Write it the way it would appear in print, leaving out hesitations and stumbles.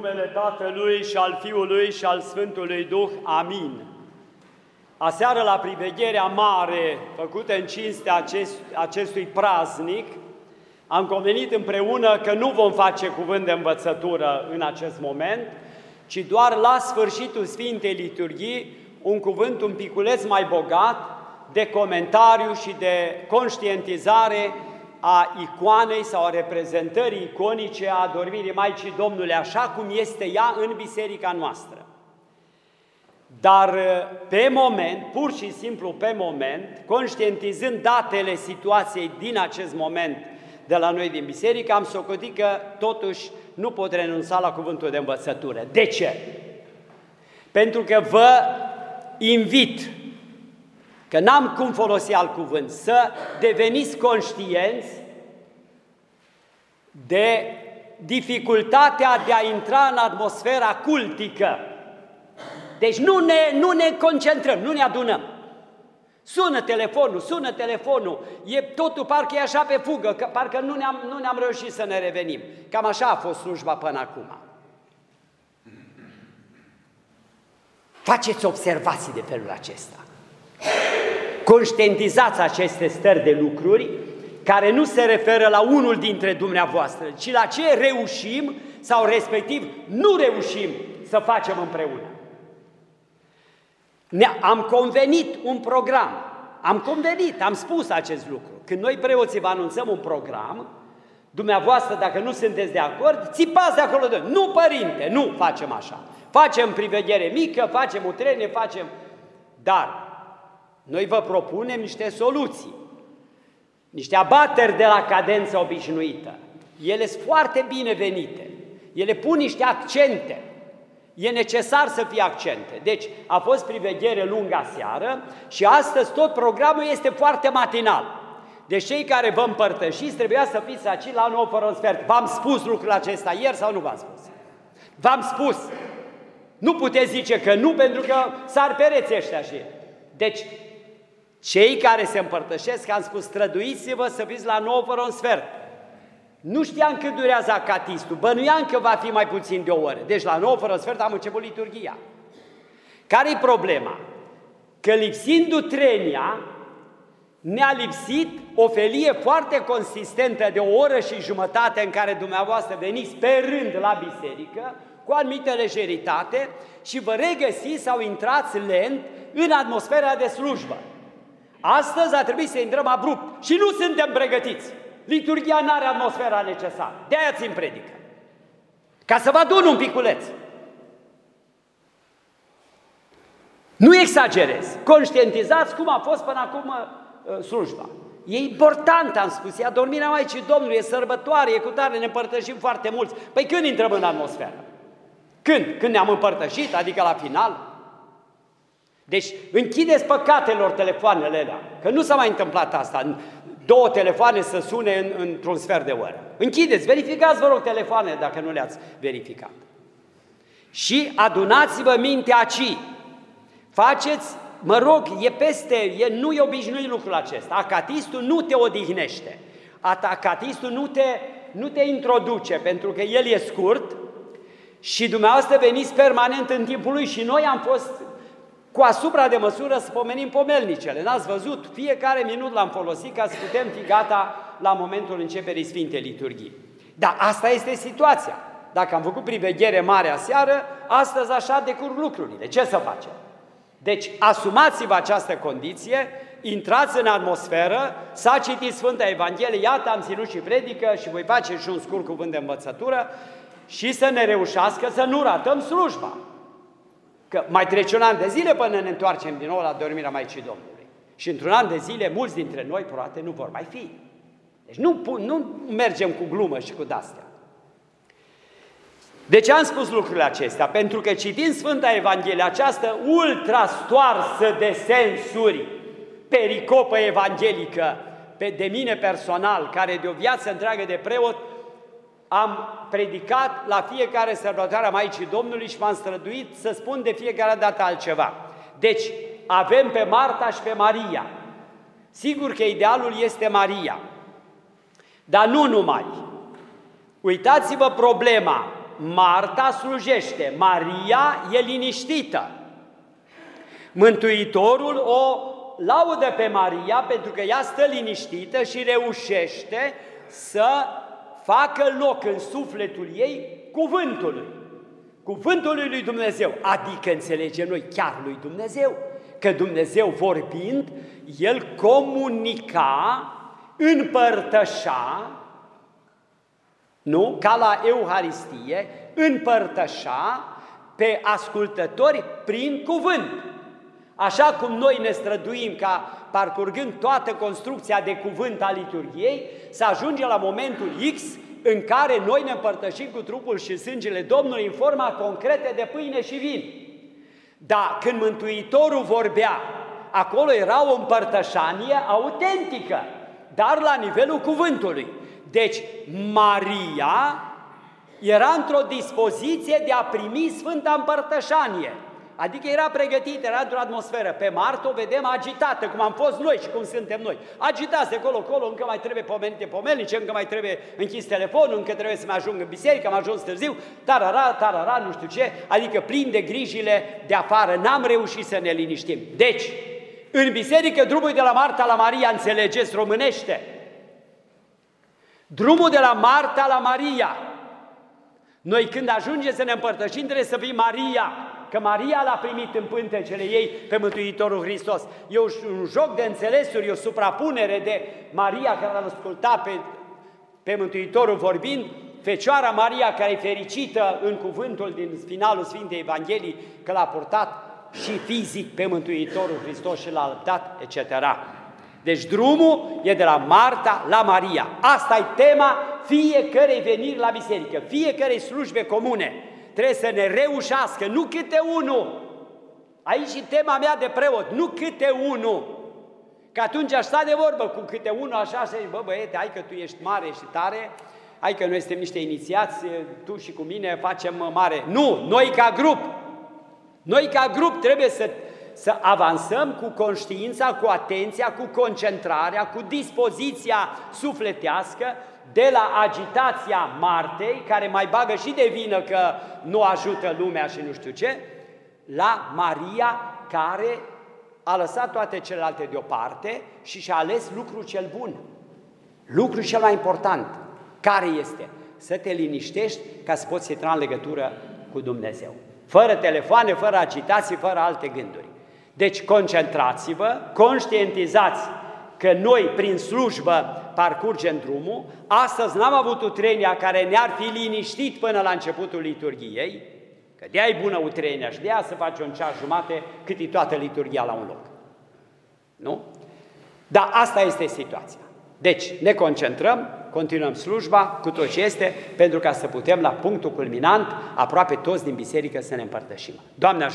numele Tatălui și al Fiului și al Sfântului Duh. Amin. Aseară, la privegherea mare făcută în cinstea acestui praznic, am convenit împreună că nu vom face cuvânt de învățătură în acest moment, ci doar la sfârșitul Sfintei Liturghii un cuvânt un piculeț mai bogat de comentariu și de conștientizare a icoanei sau a reprezentării iconice a adormirii Maicii Domnului, așa cum este ea în biserica noastră. Dar pe moment, pur și simplu pe moment, conștientizând datele situației din acest moment de la noi din biserică, am socotit că totuși nu pot renunța la cuvântul de învățătură. De ce? Pentru că vă invit, că n-am cum folosi alt cuvânt, să deveniți conștienți de dificultatea de a intra în atmosfera cultică. Deci nu ne concentrăm, nu ne adunăm. Sună telefonul, totul parcă e așa pe fugă, că parcă nu ne-am reușit să ne revenim. Cam așa a fost slujba până acum. Faceți observații de felul acesta. Conștientizați aceste stări de lucruri care nu se referă la unul dintre dumneavoastră, ci la ce reușim sau respectiv nu reușim să facem împreună. Am convenit un program, am spus acest lucru. Când noi preoții vă anunțăm un program, dumneavoastră, dacă nu sunteți de acord, țipați de acolo de nu, părinte, nu facem așa. Facem priveghere mică, facem utrenie, Dar noi vă propunem niște soluții, niște abateri de la cadența obișnuită. Ele sunt foarte binevenite, ele pun niște accente. E necesar să fie accente. Deci a fost priveghere lungă aseară și astăzi tot programul este foarte matinal. Deci cei care vă împărtășiți trebuia să fiți aici la 9 fără un sfert. V-am spus lucrul acesta ieri sau nu v-am spus? V-am spus. Nu puteți zice că nu, pentru că s-ar pereți ăștia și... Deci, cei care se împărtășesc, am spus, străduiți-vă să fiți la 9 fără un sfert. Nu știam cât durează acatistul, bănuiam că va fi mai puțin de o oră. Deci la 9 fără un sfert am început liturghia. Care-i problema? Că lipsind utrenia, ne-a lipsit o felie foarte consistentă de o oră și jumătate în care dumneavoastră veniți pe rând la biserică, cu anumită lejeritate și vă regăsiți sau intrați lent în atmosfera de slujbă. Astăzi a trebuit să intrăm abrupt și nu suntem pregătiți. Liturghia nu are atmosfera necesară. De-aia țin predică. Ca să vă adun un piculeț. Nu exagerez. Conștientizați cum a fost până acum slujba. E important, am spus, e adormirea Maicii Domnului, e sărbătoare, e cu tare, ne împărtășim foarte mulți. Păi când intrăm în atmosferă? Când? Când ne-am împărtășit, adică la final? Deci închideți păcatelor telefoanele alea, că nu s-a mai întâmplat asta, 2 telefoane să sune într-un sfert de oră. Închideți, verificați, vă rog, telefoanele dacă nu le-ați verificat. Și adunați-vă mintea aici. Faceți, mă rog, nu e obișnuit lucrul acesta. Acatistul nu te odihnește. Acatistul nu te introduce, pentru că el e scurt și dumneavoastră veniți permanent în timpul lui și noi am fost cu asupra de măsură să pomenim pomelnicele. N-ați văzut? Fiecare minut l-am folosit ca să putem fi gata la momentul începerii Sfintei Liturghii. Dar asta este situația. Dacă am făcut priveghere mare aseară, astăzi așa decurg lucrurile. Ce să facem? Deci asumați-vă această condiție, intrați în atmosferă, s-a citit Sfânta Evanghelie, iată am ținut și predică și voi face și un scurt cuvânt de învățătură și să ne reușească să nu ratăm slujba. Că mai trece un an de zile până ne întoarcem din nou la dormirea Maicii Domnului. Și într-un an de zile, mulți dintre noi, poate, nu vor mai fi. Deci nu mergem cu glumă și cu de-astea. De ce am spus lucrurile acestea? Pentru că citind Sfânta Evanghelie, această ultra-stoarsă de sensuri, pericopă evanghelică, de mine personal, care de o viață întreagă de preot, am predicat la fiecare sărbătoare a Maicii Domnului și m-am străduit să spun de fiecare dată altceva. Deci, avem pe Marta și pe Maria. Sigur că idealul este Maria, dar nu numai. Uitați-vă problema Marta slujește, Maria e liniștită. Mântuitorul o laudă pe Maria pentru că ea stă liniștită și reușește să facă loc în sufletul ei cuvântului lui Dumnezeu, adică înțelegem noi chiar lui Dumnezeu, că Dumnezeu vorbind, El comunica, împărtășa, nu? Ca la Euharistie, împărtășa pe ascultători prin cuvânt. Așa cum noi ne străduim ca, parcurgând toată construcția de cuvânt a liturghiei, să ajungem la momentul X în care noi ne împărtășim cu trupul și sângele Domnului în forma concretă de pâine și vin. Dar când Mântuitorul vorbea, acolo era o împărtășanie autentică, dar la nivelul cuvântului. Deci Maria era într-o dispoziție de a primi Sfânta Împărtășanie, adică era pregătită, era într-o atmosferă. Pe Marta o vedem agitată, cum am fost noi și cum suntem noi. Agitați de colo, încă mai trebuie pomenite pomelnice, încă mai trebuie închis telefonul, încă trebuie să mai ajung în biserică, am ajuns târziu, tarara, nu știu ce, adică plin de grijile de afară, n-am reușit să ne liniștim. Deci, în biserică, drumul de la Marta la Maria, înțelegeți românește, drumul de la Marta la Maria. Noi când ajungem să ne împărtășim, trebuie să fim Maria, că Maria l-a primit în pântecele ei pe Mântuitorul Hristos. E un joc de înțelesuri, e o suprapunere de Maria care l-a ascultat pe Mântuitorul vorbind, Fecioara Maria care e fericită în cuvântul din finalul Sfintei Evangheliei că l-a purtat și fizic pe Mântuitorul Hristos și l-a lăptat, etc. Deci drumul e de la Marta la Maria. Asta e tema fiecărei veniri la biserică, fiecărei slujbe comune. Trebuie să ne reușească, nu câte unul. Aici e tema mea de preot, nu câte unul. Că atunci aș sta de vorbă cu câte unul așa și zic, bă băiete, hai că tu ești mare și tare, hai că noi suntem niște inițiați, tu și cu mine facem mare. Nu, noi ca grup. Noi ca grup trebuie să avansăm cu conștiința, cu atenția, cu concentrarea, cu dispoziția sufletească, de la agitația Martei, care mai bagă și de vină că nu ajută lumea și nu știu ce, la Maria, care a lăsat toate celelalte deoparte și și-a ales lucrul cel bun, lucrul cel mai important. Care este? Să te liniștești ca să poți intra în legătură cu Dumnezeu. Fără telefoane, fără agitații, fără alte gânduri. Deci concentrați-vă, conștientizați că noi prin slujbă parcurgem drumul. Astăzi n-am avut utrenia care ne-ar fi liniștit până la începutul liturghiei, că de-aia e bună utrenia și de-aia să faci un ceas jumate cât e toată liturghia la un loc. Nu? Dar asta este situația. Deci ne concentrăm, continuăm slujba cu tot ce este, pentru ca să putem la punctul culminant, aproape toți din biserică să ne împărtășim. Doamne ajută!